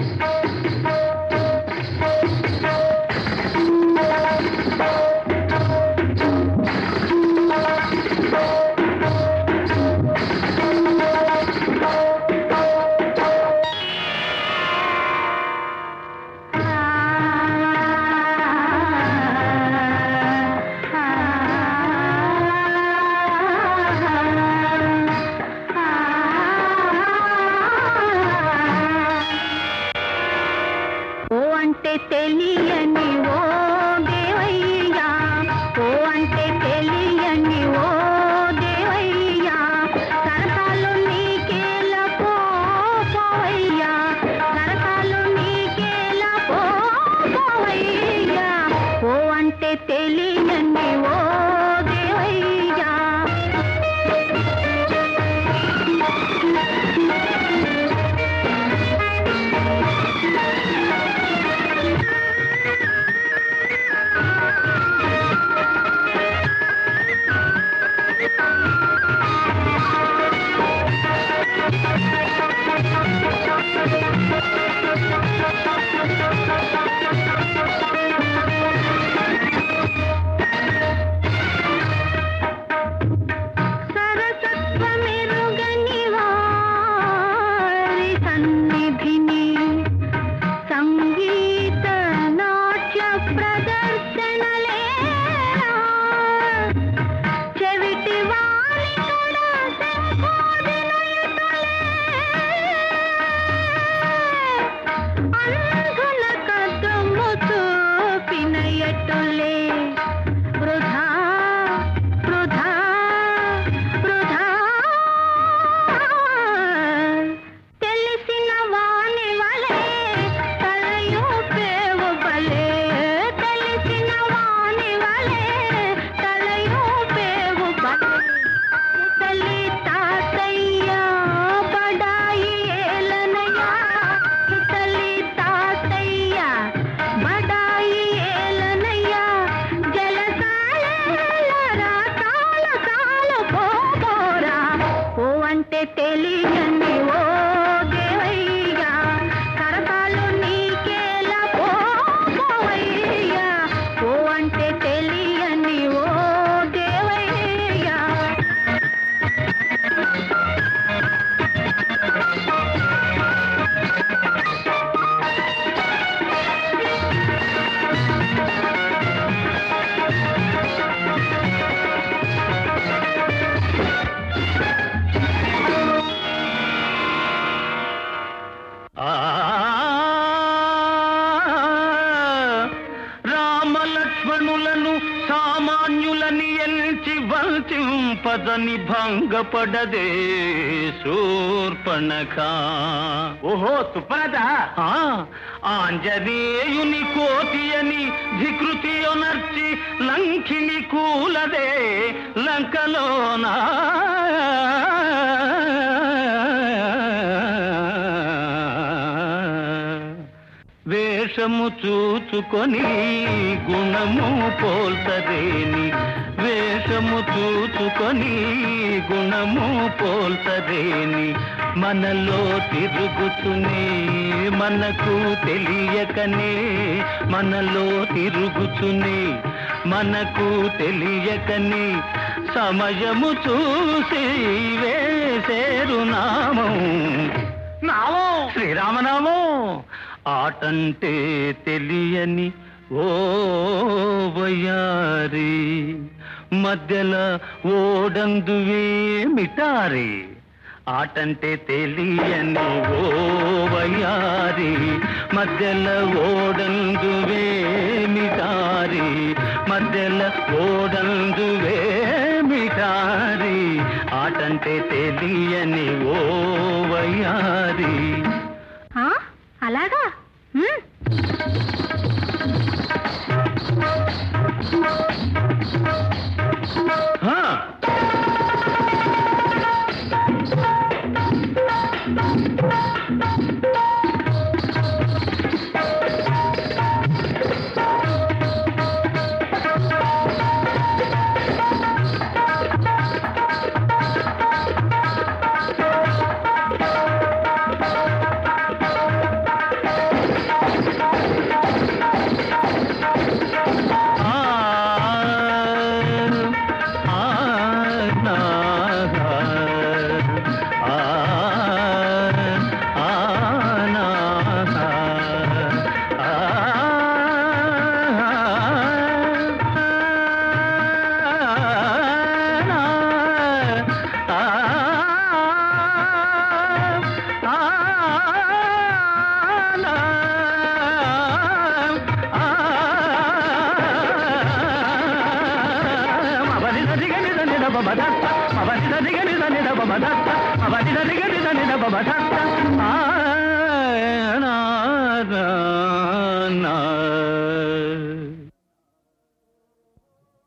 పదని భంగపడదే శూర్పణఖ. ఓహో సుప్పనత, ఆంజనేయుని కోతి అని ధికృతియొనర్చి లంకిని కూలదే లంకలోనా. వేషము చూచుకొని గుణము పోల్తరేని, వేషము చూచుకొని గుణము పోల్తరేని, మనలో తిరుగుతునే మనకు తెలియకనే, మనలో తిరుగుతునే మనకు తెలియకనే, సమయము చూసి వేసేరు నామం, నామం శ్రీరామనామం. ఆటంటే తెలియని ఓ వయారి, మధ్యల ఓడందువే మిటారి. ఆటంటే తెలియని ఓ వయారి, మధ్యల ఓడందువే మిటారి, మధ్యల ఓడందువే మిటారి. ఆటంటే తెలియని ఓ వయారి. అలాగా ఆ, ఆ, నా, ఆ, మబని సరిగ నిద నిద బబ దత్త మబని సరిగ నిద నిద బబ దత్త మబని సరిగ నిద నిద బబ దత్త ఆ, నా, నా, నా